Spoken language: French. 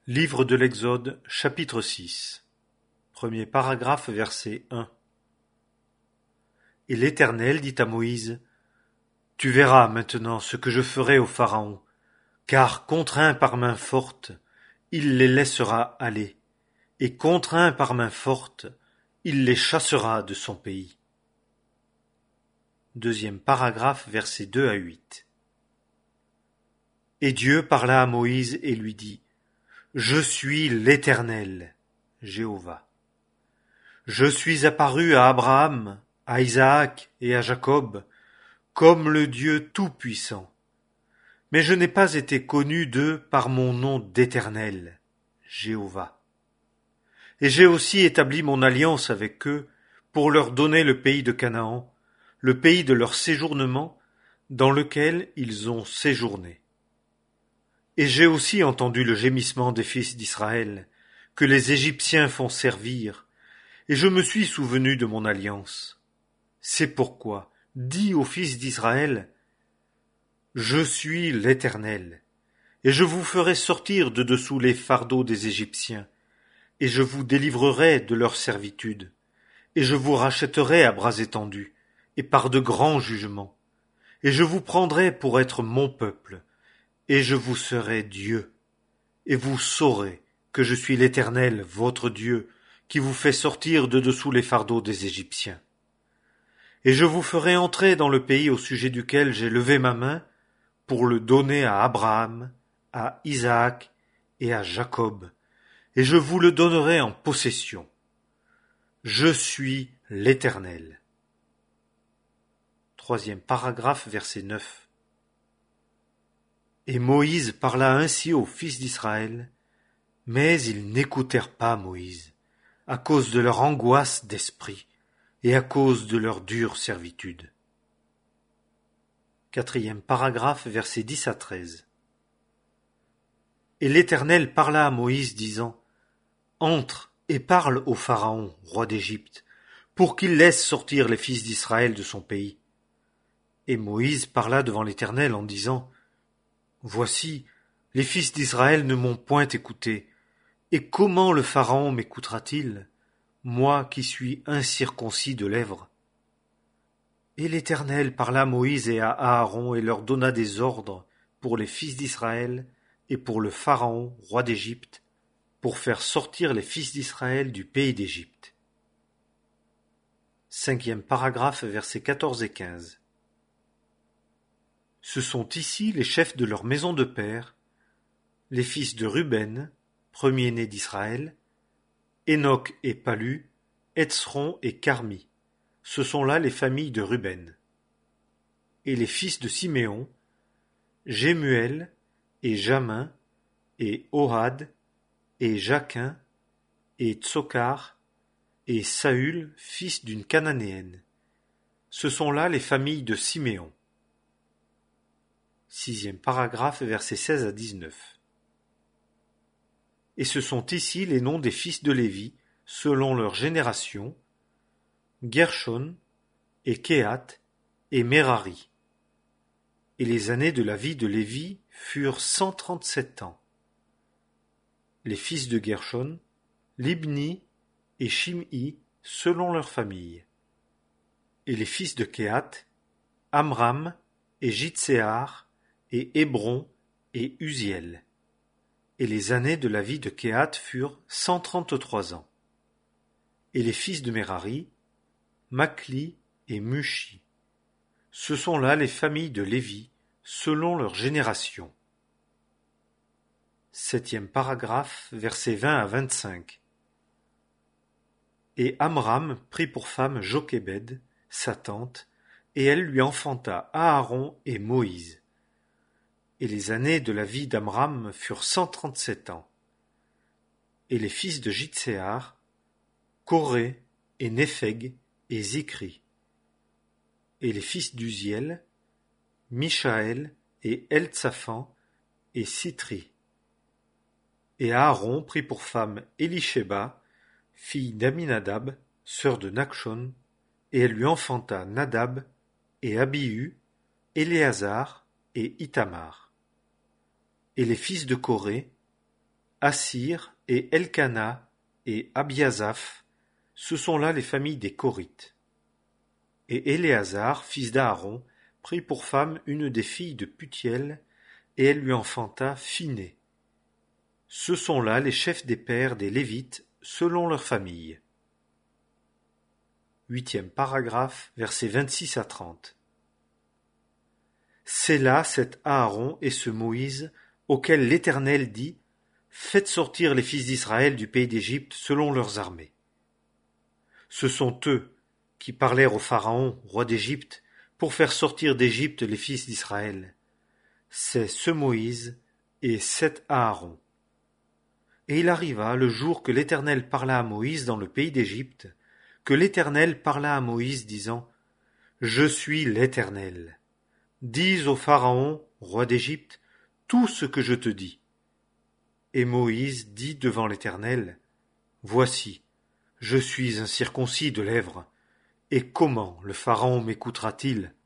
Livre de l'Exode, chapitre 6. Premier paragraphe, verset 1. Et l'Éternel dit à Moïse: Tu verras maintenant ce que je ferai au Pharaon, car contraint par main forte, il les laissera aller, et contraint par main forte, il les chassera de son pays. Deuxième paragraphe, versets 2 à 8. Et Dieu parla à Moïse et lui dit: Je suis l'Éternel, Jéhovah. Je suis apparu à Abraham, à Isaac et à Jacob, comme le Dieu Tout-Puissant. Mais je n'ai pas été connu d'eux par mon nom d'Éternel, Jéhovah. Et j'ai aussi établi mon alliance avec eux pour leur donner le pays de Canaan, le pays de leur séjournement, dans lequel ils ont séjourné. Et j'ai aussi entendu le gémissement des fils d'Israël, que les Égyptiens font servir, et je me suis souvenu de mon alliance. C'est pourquoi, dis aux fils d'Israël: Je suis l'Éternel, et je vous ferai sortir de dessous les fardeaux des Égyptiens, et je vous délivrerai de leur servitude, et je vous rachèterai à bras étendus, et par de grands jugements, et je vous prendrai pour être mon peuple, et je vous serai Dieu, et vous saurez que je suis l'Éternel, votre Dieu, qui vous fait sortir de dessous les fardeaux des Égyptiens. Et je vous ferai entrer dans le pays au sujet duquel j'ai levé ma main pour le donner à Abraham, à Isaac et à Jacob, et je vous le donnerai en possession. Je suis l'Éternel. Troisième paragraphe, verset 9. Et Moïse parla ainsi aux fils d'Israël, mais ils n'écoutèrent pas Moïse, à cause de leur angoisse d'esprit et à cause de leur dure servitude. Quatrième paragraphe, versets 10 à 13. Et l'Éternel parla à Moïse, disant: Entre et parle au Pharaon, roi d'Égypte, pour qu'il laisse sortir les fils d'Israël de son pays. Et Moïse parla devant l'Éternel en disant: Voici, les fils d'Israël ne m'ont point écouté, et comment le Pharaon m'écoutera-t-il, moi qui suis incirconcis de lèvres? Et l'Éternel parla à Moïse et à Aaron et leur donna des ordres pour les fils d'Israël et pour le Pharaon, roi d'Égypte, pour faire sortir les fils d'Israël du pays d'Égypte. Cinquième paragraphe, versets 14 et 15. Ce sont ici les chefs de leur maison de père, les fils de Ruben, premier-né d'Israël, Enoch et Palu, Hetzron et Carmi. Ce sont là les familles de Ruben. Et les fils de Siméon, Jémuel et Jamin et Ohad et Jaquin et Tsocar et Saül, fils d'une Cananéenne. Ce sont là les familles de Siméon. Sixième paragraphe, versets 16 à 19. Et ce sont ici les noms des fils de Lévi, selon leur génération: Gershon, et Kehath, et Merari. Et les années de la vie de Lévi furent 137 ans. Les fils de Gershon, Libni et Shim'i, selon leur famille. Et les fils de Kehath, Amram, et Jitséar, et Hébron, et Uziel. Et les années de la vie de Kehath furent 133 ans. Et les fils de Merari, Makli et Mushi. Ce sont là les familles de Lévi, selon leur génération. Septième paragraphe, versets 20 à 25. Et Amram prit pour femme Jochébed, sa tante, et elle lui enfanta Aaron et Moïse. Et les années de la vie d'Amram furent 137 ans. Et les fils de Jitséar, Coré et Népheg et Zikri. Et les fils d'Uziel, Mishaël et Eltsaphan et Sitri. Et Aaron prit pour femme Élishéba, fille d'Aminadab, sœur de Nachshon, et elle lui enfanta Nadab et Abihu, Éléazar et Ithamar. Et les fils de Coré, Assir et Elkana et Abiasaph, ce sont là les familles des Korites. Et Éléazar, fils d'Aaron, prit pour femme une des filles de Putiel, et elle lui enfanta Phiné. Ce sont là les chefs des pères des Lévites, selon leurs familles. 8e paragraphe, versets 26 à 30. C'est là cet Aaron et ce Moïse, auquel l'Éternel dit: Faites sortir les fils d'Israël du pays d'Égypte selon leurs armées. Ce sont eux qui parlèrent au Pharaon, roi d'Égypte, pour faire sortir d'Égypte les fils d'Israël. C'est ce Moïse et cet Aaron. Et il arriva le jour que l'Éternel parla à Moïse dans le pays d'Égypte, que l'Éternel parla à Moïse, disant: Je suis l'Éternel. Dis au Pharaon, roi d'Égypte, tout ce que je te dis. Et Moïse dit devant l'Éternel: Voici, je suis incirconcis de lèvres, et comment le Pharaon m'écoutera-t-il?